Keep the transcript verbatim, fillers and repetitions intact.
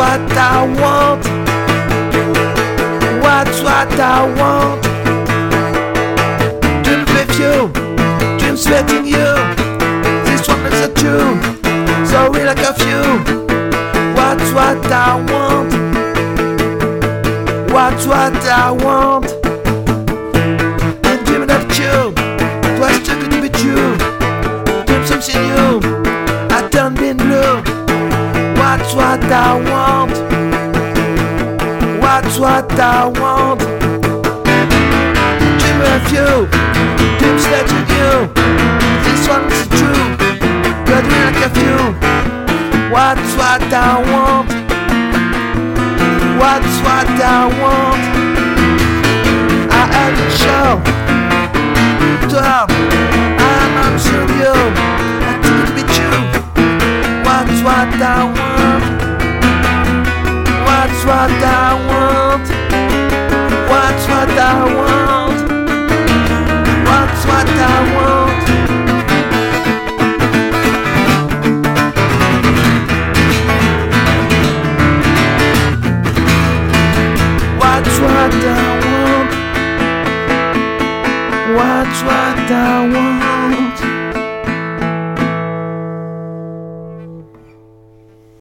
what I want. What's what I want. Dreams with you, dreams sweating you. This one is a tune, so real like a few. What's what I want. What's what I want. Been dreaming of you, twice too good to be true. Dream something new, I done been blue. What's what I want. What's what I want. Dream of you, dreams letting you. This one's true, but we like a few. What's what I want. What's what I want. I had a show to help. I'm on studio. I think it'll be true. What's what I want. What's what I want. What's what I want. What's what I want. What's what I want. What's what I want.